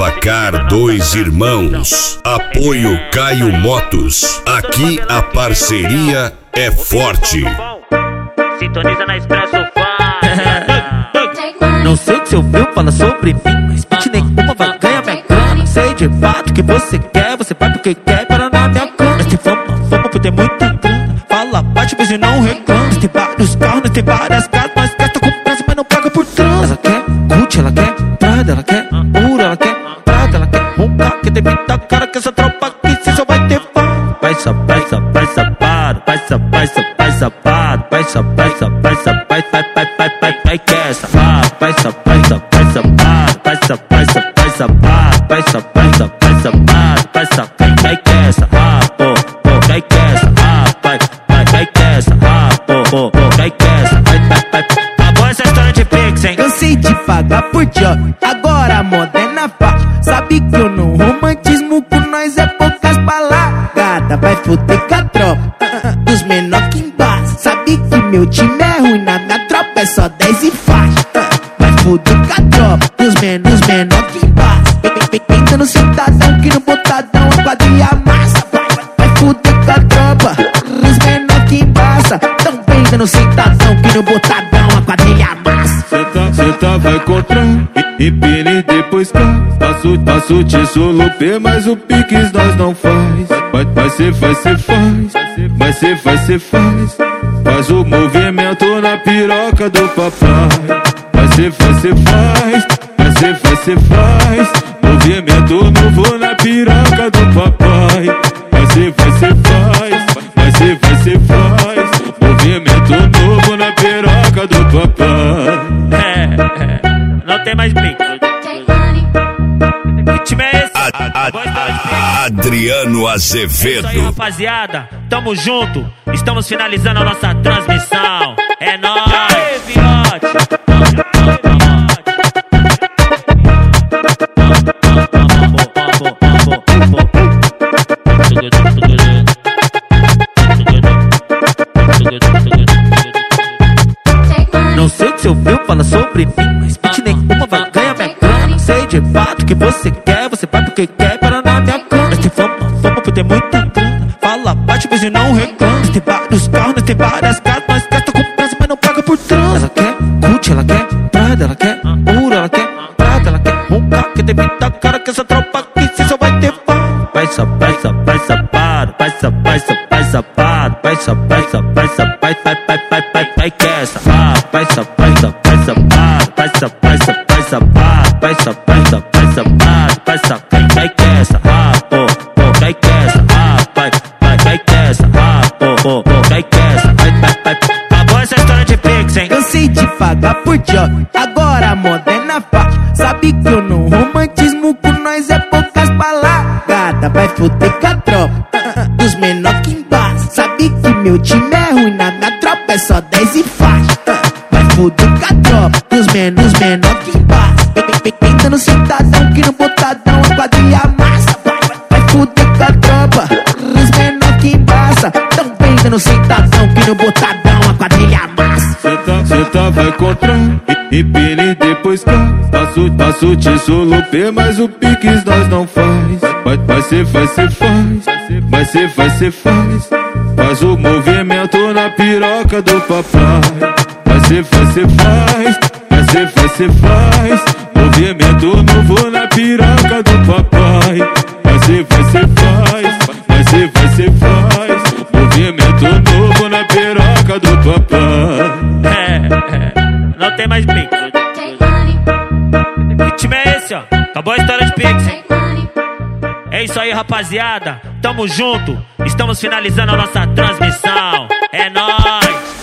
Lavacar Dois Irmãos. Apoio Caio Motos. Aqui a parceria é forte. Sintoniza na Expresso Fã. Não sei o que você ouviu, fala sobre mim, mas bitch nenhuma vai ganhar minha grana. Sei de fato o que você quer, você vai porque quer para na minha cama. Nós tem fama por ter muita grana. Fala bate, mas não reclama. Nós tem vários carros, nós tem várias casas. Nós gasta com prazo, mas não paga por trans. Ela quer Gucci, ela quer Prada, ela quer ouro, ela quer prata, ela quer roncar. Que tem muita cara que essa tropa aqui cê só vai ter fã. Vai safado, vai safado, vai safado, vai safado, vai safado, vai que é safado, vai safado, vai safado, vai safado, vai safado, vai que é safado, vai que é safado, vai que é safado, vai que é safado. Acabou essa história de Pix, hein? Cansei de pagar por job, agora a moda é na faixa. Sabe que eu não romantismo com nós é poucas palagadas. Vai foder com a tropa dos menor que embaixo. Sabe que meu time é ruim, na minha tropa é só 10 e faixa. Vai foder com a tropa dos menor que embaixo. Vem dando sentadão que no botadão a quadrilha massa. Vai foder com a tropa dos menor que embaixo. Tão bem dando sentadão que no botadão a quadrilha massa. Senta, vai contra, empina e depois cai. Passo te solupe, mas o piques nós não faz. Vai ser, faz. Faz o movimento na piroca do papai. Vai ser, faz. Movimento novo na piroca do papai. Vai ser, faz. Movimento novo na piroca do papai. Não tem mais Pix. Que time é esse? Adriano Azevedo. É isso aí, rapaziada, tamo junto. Estamos finalizando a nossa transmissão. É nóis, fiote. Não sei o que você ouviu, fala sobre mim, mas bitch nenhuma vai ganhar minha grana. Sei de fato o que você quer, você vai porque quer para na minha cama. Nós tem fama por ter muita grana. Fala bate, mas não reclama. Nós tem vários carros, nós tem várias casas. Nós gasta com prazo, mas não paga por trans. Ela quer Gucci, ela quer Prada, ela quer ouro, ela quer prata, ela quer roncar. Que tem muita cara que essa tropa aqui cê só vai ter fã. Vai safado, vai safado, vai que é safado, vai safado, vai que é safado, vai que é safado, vai que é safado, vai que é safado. Acabou essa história de Pix, hein? Cansei de pagar por job, agora a moda é na faixa. Sabe que eu não romantismo com nós é poucas palagadas. Vai foder com a tropa dos menor que embaixo. Sabe que meu time é ruim, na minha tropa é só 10 e faixa. Vai foder com a tropa dos menor que embaixo. Vem dando sentadão que no botadão a quadrilha massa. Vai foder com a tropa dos menor que embaixo. Tão bem dando sentadão que no botadão a quadrilha massa. Senta, vai contra, empina e depois cai. Passo te solupe, mas o piques nós não faz. Vai ser, faz. Faz o movimento na piroca do papai. Vai ser, faz. Movimento novo na piroca do papai. Vai ser, faz. Movimento novo na piroca do papai. Não tem mais Pix. Que time é esse, ó? Acabou a história de Pix, hein? É isso aí, rapaziada, tamo junto. Estamos finalizando a nossa transmissão. É nóis.